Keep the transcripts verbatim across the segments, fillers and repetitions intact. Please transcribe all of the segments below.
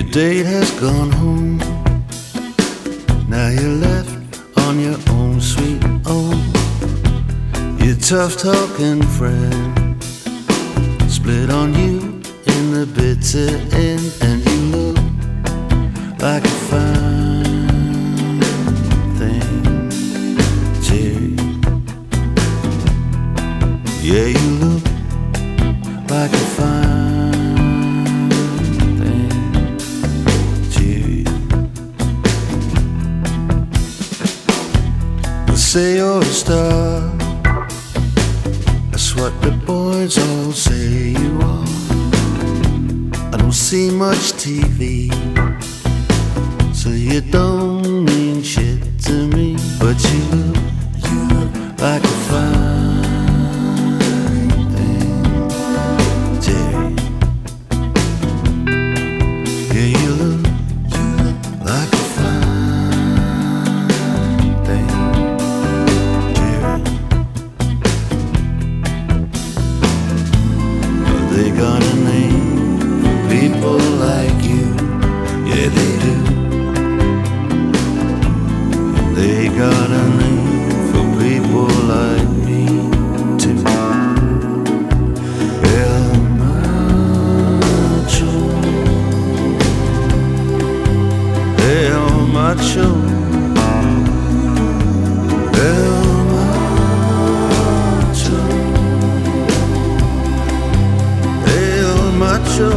date has gone home. Now you're left on your own, sweet own. Your tough talking friend split on you in the bitter end, and you look like a fine thing, Jerry. Yeah, you look like a fine thing, Jerry. They say you're a star, that's what the boys all say you are. I don't see much T V, so you don't mean shit to me. But you look, you look like a fine thing, Jerry. Yeah, you look, you look like a fine thing, Jerry. They got a name for people like you, yeah they do. They got a name for people like me too. El Macho, El Macho, El Macho, El Macho.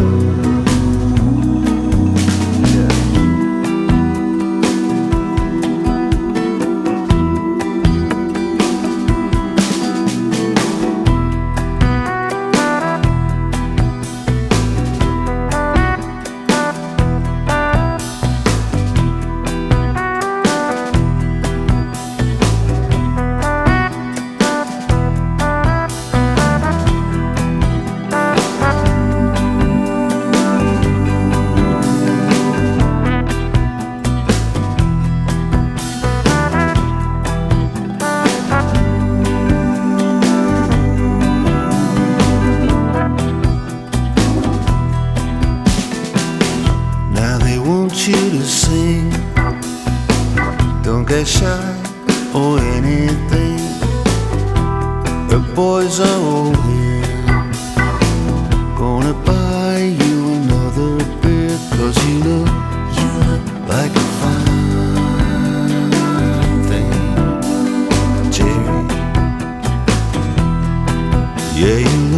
You to sing, don't get shy or anything. The boys are all here, gonna buy you another beer. Cause you look, you look like a fine thing, Jerry. Yeah, you